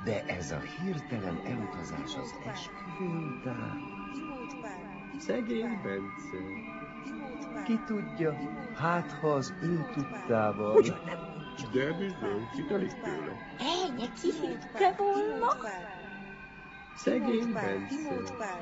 De ez a hirtelen elutazás az esküvő után... Szegény Bence. Ki tudja, hát ha az ő tudtával... Ugyan nem mondja. De bizony, kitelik tőle. Ennyi kihitte volna. Szegény Bence.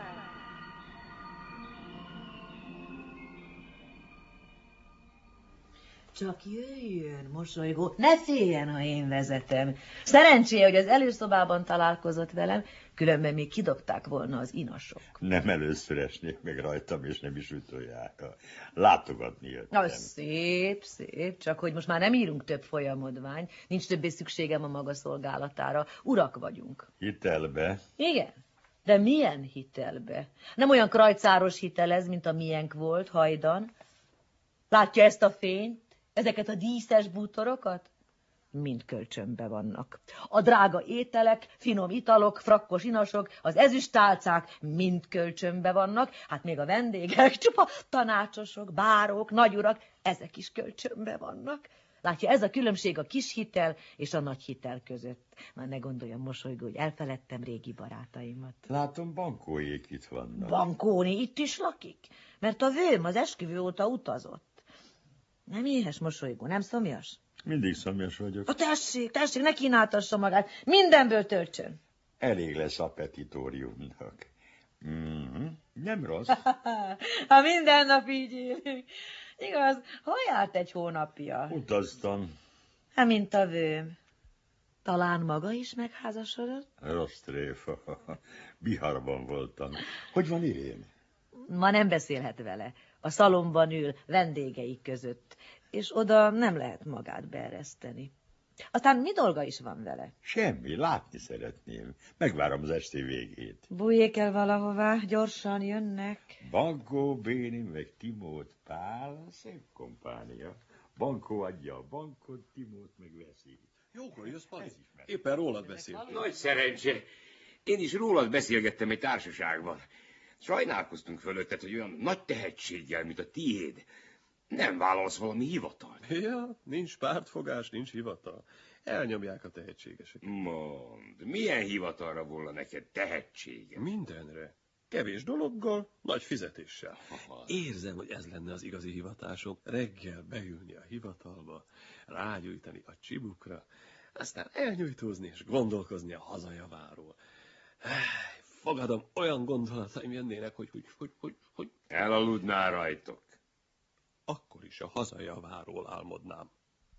Csak jöjjön, mosolygó, ne féljen, ha én vezetem. Szerencsé, hogy az előszobában találkozott velem, különben még kidobták volna az inasok. Nem először esnék meg rajtam, és nem is utoljára. Látogatni jöttem. Az szép, szép, csak hogy most már nem írunk több folyamodvány, nincs többé szükségem a maga szolgálatára, urak vagyunk. Hitelbe? Igen, de milyen hitelbe? Nem olyan krajcáros hitel ez, mint a miénk volt hajdan. Látja ezt a fényt? Ezeket a díszes bútorokat? Mind kölcsönbe vannak. A drága ételek, finom italok, frakkos inasok, az ezüsttálcák mind kölcsönbe vannak, hát még a vendégek, csupa tanácsosok, bárók, nagyurak, ezek is kölcsönbe vannak. Látja, ez a különbség a kis hitel és a nagy hitel között. Már ne gondoljam, mosolygó, hogy elfeledtem régi barátaimat. Látom, Bankóék itt vannak. Bankóni itt is lakik? Mert a vőm az esküvő óta utazott. Nem éhes, mosolygó, nem szomjas? Mindig szomjas vagyok. Tessék, ne kínáltassa magát, mindenből töltsön. Elég lesz appetitóriumnak. Nem rossz. Ha minden nap így élünk. Igaz, hol járt egy hónapja? Utaztam. Hát, mint a vőm. Talán maga is megházasodott? Rossz tréfa. Biharban voltam. Hogy van Irén? Ma nem beszélhet vele. A szalomban ül, vendégeik között, és oda nem lehet magát beereszteni. Aztán mi dolga is van vele? Semmi, látni szeretném. Megvárom az esti végét. Bújjék el valahová, gyorsan jönnek. Bankó, Béni, meg Timót, Pál, szép kompánia. Bankó adja a bankot, Timót meg veszi. Jókor jössz, Pali. Éppen rólad beszél. Nagy szerencse. Én is rólad beszélgettem egy társaságban. Sajnálkoztunk fölötted, hogy olyan nagy tehetséggel, mint a tiéd, nem vállalsz valami hivatalt. Ja, nincs pártfogás, nincs hivatal. Elnyomják a tehetségesek. Mondd, milyen hivatalra volna neked tehetsége? Mindenre. Kevés dologgal, nagy fizetéssel. Érzem, hogy ez lenne az igazi hivatásom. Reggel beülni a hivatalba, rágyújtani a csibukra, aztán elnyújtózni és gondolkozni a hazajaváról. Fogadom, olyan gondolataim jönnének, hogy... Elaludnál rajtok. Akkor is a hazajaváról álmodnám.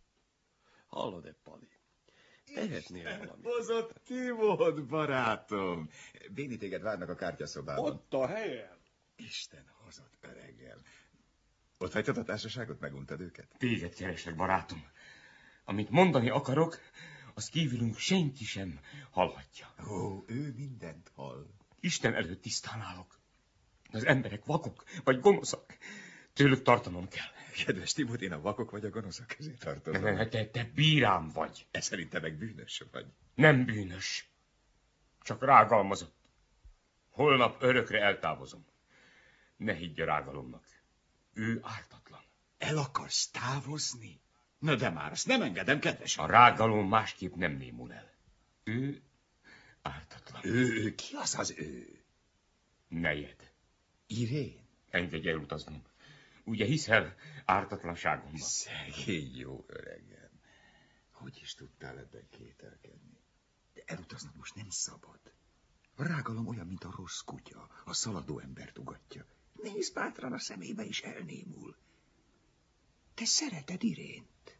Hallod-e, Pali? Tehetnél valamit? Hozott Timót, barátom. Béni, téged várnak a kártyaszobában. Ott a helyen. Isten hozott, öreggem. Ott hagytad a társaságot, meguntad őket? Téged keresek, barátom. Amit mondani akarok, az kívülünk senki sem hallhatja. Ó, ő mindent hall. Isten előtt tisztán állok. Az emberek vakok, vagy gonoszak. Tőlük tartanom kell. Kedves Timót, én a vakok vagy a gonoszak közé tartozom. Te bírám vagy. Ez szerintem meg bűnös vagy. Nem bűnös. Csak rágalmazott. Holnap örökre eltávozom. Ne higgy a rágalomnak. Ő ártatlan. El akarsz távozni? Na de már, azt nem engedem, kedvesem. A rágalom másképp nem némul el. Ő ártatlan. Ő? Ki az az ő? Nejed. Irén? Engedj elutaznom. Ugye hiszel ártatlanságomban? Szegény jó öregem. Hogy is tudtál ebben kételkedni? De elutaznod most nem szabad. A rágalom olyan, mint a rossz kutya. A szaladó embert ugatja. Nézd bátran a szemébe, és elnémul. Te szereted Irént?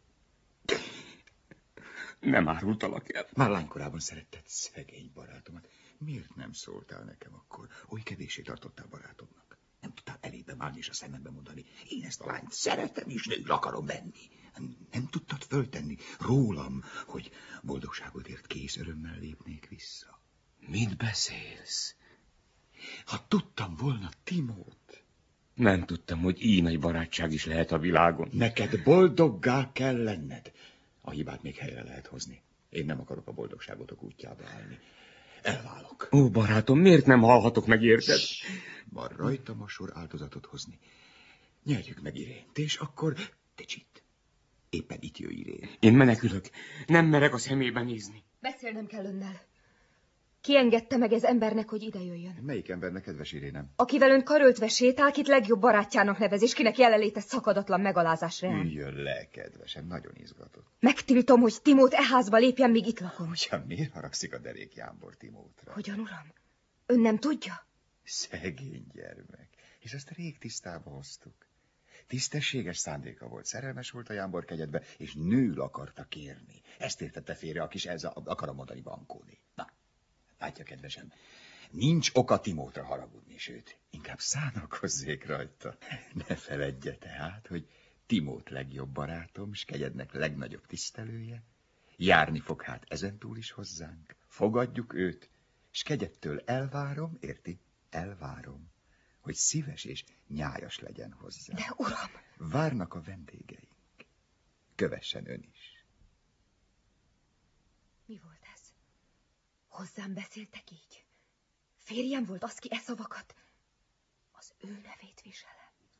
Nem árultalak el. Már lánykorában szeretted szegény barátomat. Miért nem szóltál nekem akkor? Oly kevéssé tartottál barátodnak. Nem tudtál elébe állni és a szemembe mondani. Én ezt a lányt szeretem és nőre akarom venni. Nem tudtad föltenni rólam, hogy boldogságodért kész örömmel lépnék vissza. Mit beszélsz? Ha tudtam volna Timót. Nem tudtam, hogy így nagy barátság is lehet a világon. Neked boldoggá kell lenned. A hibát még helyre lehet hozni. Én nem akarok a boldogságotok útjába állni. Elválok. Ó, barátom, miért nem hallhatok meg, érted? Van rajtam a sor áldozatot hozni. Nyerjük meg Irént, és akkor te csitt. Éppen itt jöjj Irén. Én menekülök. Nem merek a szemébe nézni. Beszélnem kell önnel. Ki engedte meg ez embernek, hogy ide jöjjön? Melyik embernek, kedves Irénem? Akivel ön karöltve sétál, kit legjobb barátjának nevez, és kinek jelenléte szakadatlan megalázás reál. Üljön le, kedvesem, nagyon izgatott. Megtiltom, hogy Timót e házba lépjen, míg itt lakom. Ugyan miért haragszik a derék Jámbor Timótra? Hogyan, uram? Ön nem tudja? Szegény gyermek. És azt rég tisztába hoztuk. Tisztességes szándéka volt, szerelmes volt a Jámbor kegyedbe, és nőül akarta kérni. Ezt értette félre a kis Elza, akarom mondani, Bankóné. Na, látja, kedvesem, nincs oka Timótra haragudni, sőt, inkább szánakozzék rajta. Ne feledje tehát, hogy Timót legjobb barátom, s kegyednek legnagyobb tisztelője. Járni fog hát ezentúl is hozzánk. Fogadjuk őt, s kegyedtől elvárom, érti? Elvárom, hogy szíves és nyájas legyen hozzá. De, uram! Várnak a vendégeink. Kövessen ön is. Mi volt ez? Hozzám beszéltek így? Férjem volt az, ki e szavakat? Az ő nevét viselem.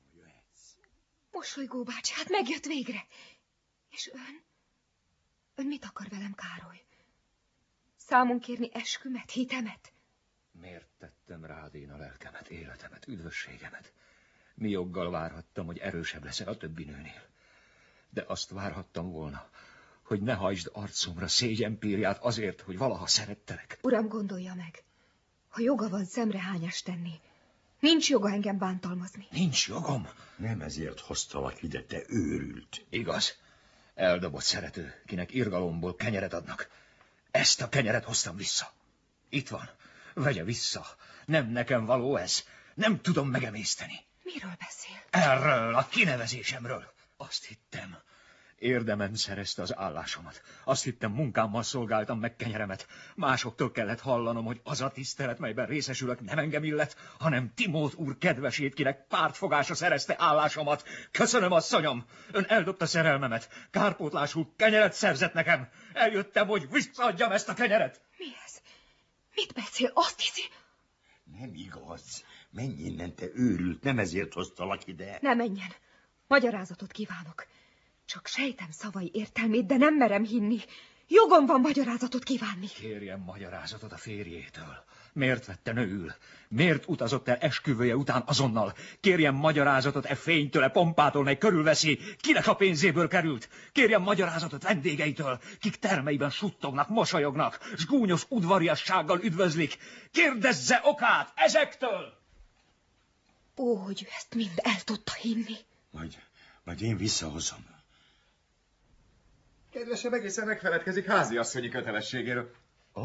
Mosolygó bácsi, hát megjött végre. És ön? Ön mit akar velem, Károly? Számon kérni eskümet, hitemet? Miért tettem rád én a lelkemet, életemet, üdvösségemet? Mi joggal várhattam, hogy erősebb leszel a többi nőnél? De azt várhattam volna, hogy ne hajtsd arcomra szégyenpírját azért, hogy valaha szerettelek. Uram, gondolja meg, ha joga van szemrehányást tenni, nincs joga engem bántalmazni. Nincs jogom? Nem ezért hoztalak ide, te őrült. Igaz, eldobott szerető, kinek irgalomból kenyeret adnak. Ezt a kenyeret hoztam vissza. Itt van, vegye vissza. Nem nekem való ez. Nem tudom megemészteni. Miről beszél? Erről, a kinevezésemről. Azt hittem, érdemen szerezte az állásomat. Azt hittem, munkámmal szolgáltam meg kenyeremet. Másoktól kellett hallanom, hogy az a tisztelet, melyben részesülök, nem engem illet, hanem Timót úr kedvesét, kinek pártfogása szerezte állásomat. Köszönöm, asszonyom! Ön eldobta szerelmemet. Kárpótlásul kenyeret szerzett nekem. Eljöttem, hogy visszaadjam ezt a kenyeret. Mi ez? Mit beszél? Azt hiszi? Nem igaz. Menj innen, te őrült, nem ezért hoztalak ide. Ne menjen. Magyarázatot kívánok. Csak sejtem szavai értelmét, de nem merem hinni. Jogom van magyarázatot kívánni. Kérjem magyarázatot a férjétől. Miért vette nőül? Miért utazott el esküvője után azonnal? Kérjem magyarázatot e fénytől, e pompától, mely körülveszi. Kinek a pénzéből került? Kérjem magyarázatot vendégeitől, kik termeiben suttognak, mosolyognak, s gúnyos udvariassággal üdvözlik. Kérdezze okát ezektől! Ó, hogy ő ezt mind el tudta hinni. Majd én visszahozom. Kedvesem, egészen megfeledkezik háziasszonyi kötelességéről.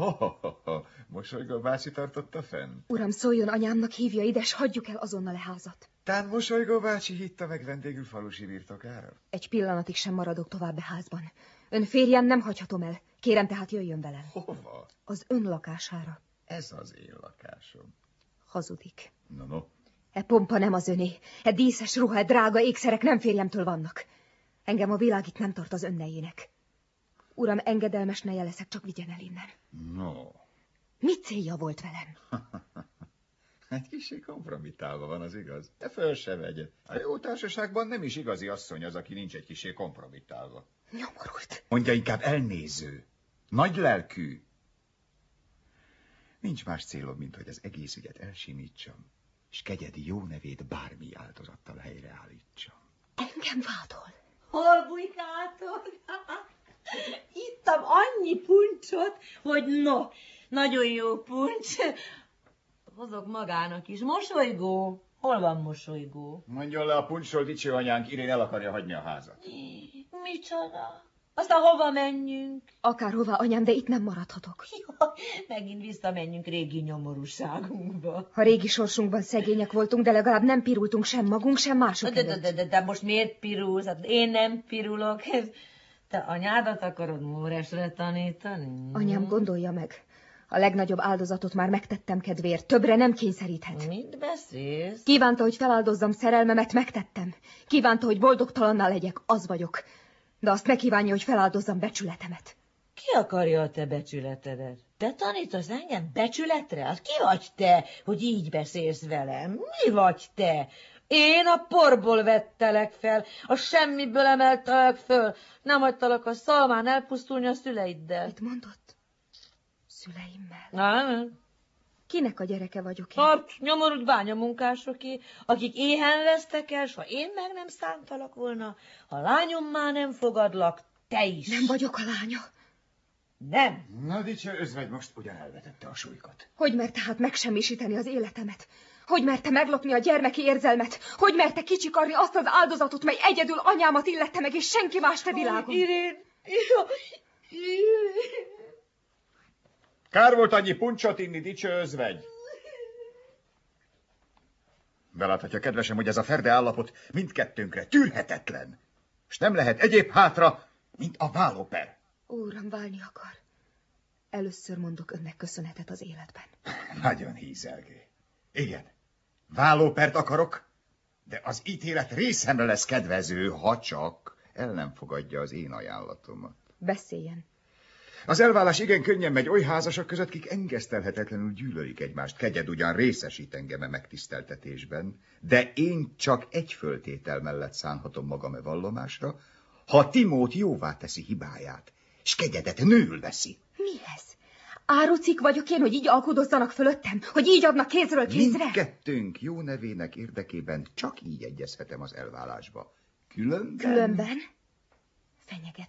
Mosolygó bácsi tartotta fenn. Uram, szóljon anyámnak, hívja ide, s hagyjuk el azonnal a házat. Tán Mosolygó bácsi hitta meg vendégül falusi birtokára? Egy pillanatig sem maradok tovább a házban. Ön férjem nem hagyhatom el. Kérem tehát jöjjön velem. Hova? Az ön lakására. Ez az én lakásom. Hazudik. No. E pompa nem az öné. E díszes ruha, e drága ékszerek nem férjemtől vannak. Engem a világ itt nem tart az önnejének. Uram, engedelmes neje leszek, csak vigyen el innen. No. Mi célja volt velem? Egy kicsi kompromittálva van, az igaz. De föl se vegye. A jó társaságban nem is igazi asszony az, aki nincs egy kicsi kompromittálva. Nyomorult. Mondja inkább elnéző. Nagy lelkű. Nincs más célom, mint hogy az egész ügyet elsimítsam, és kegyedi jó nevét bármi áldozattal helyreállítsam. Engem vádol. Hol bujkáltok? Ittam annyi puncsot, hogy no, nagyon jó puncs. Hozok magának is. Mosolygó. Hol van Mosolygó? Mondjon le a puncsról, dicső anyánk, Irén el akarja hagyni a házat. Micsoda? Aztán hova menjünk? Akárhová, anyám, de itt nem maradhatok. Jaj, megint visszamenjünk régi nyomorúságunkba. Ha régi sorsunkban szegények voltunk, de legalább nem pirultunk sem magunk, sem mások előtt. De most miért pirulsz? Hát én nem pirulok. Te anyádat akarod Móresre tanítani? Anyám, gondolja meg. A legnagyobb áldozatot már megtettem kedvéért. Többre nem kényszeríthet. Mit beszélsz? Kívánta, hogy feláldozzam szerelmemet, megtettem. Kívánta, hogy boldogtalanná legyek, az vagyok. De azt megkívánja, hogy feláldozzam becsületemet. Ki akarja a te becsületedet? Te tanítasz engem becsületre? Hát ki vagy te, hogy így beszélsz velem? Mi vagy te? Én a porból vettelek fel, a semmiből emeltelek föl. Nem hagytalak a szalmán elpusztulni a szüleiddel. Mit mondott? szüleimmel. Nem. Kinek a gyereke vagyok én? Hát, nyomorult bányamunkásoké, akik éhen vesztek el, s ha én meg nem szántalak volna, ha lányommá nem fogadlak, te is. Nem vagyok a lánya. Nem. Na, Dicse özvegy most ugyan elvetette a súlykat. Hogy merte hát megsemmisíteni az életemet? Hogy merte meglopni a gyermeki érzelmet? Hogy merte kicsikarni azt az áldozatot, mely egyedül anyámat illette meg, és senki más te világon? Irén. Kár volt annyi puncsot inni, Dicse özvegy. Beláthatja, kedvesem, hogy ez a ferde állapot mindkettőnkre tűrhetetlen. És nem lehet egyéb hátra, mint a vállóper. Uram, válni akar. Először mondok önnek köszönetet az életben. Nagyon hízelgő. Igen, vállópert akarok, de az ítélet részemre lesz kedvező, ha csak el nem fogadja az én ajánlatomat. Beszéljen. Az elválás igen könnyen megy oly házasok között, kik engesztelhetetlenül gyűlölik egymást. Kegyed ugyan részesít engem a megtiszteltetésben, de én csak egy föltétel mellett szánhatom magam e vallomásra, ha Timót jóvá teszi hibáját, s kegyedet nőül veszi. Mi ez? Árucik vagyok én, hogy így alkudozzanak fölöttem? Hogy így adnak kézről kézre? Mindkettőnk jó nevének érdekében csak így egyezhetem az elválásba. Különben... Különben? Fenyeget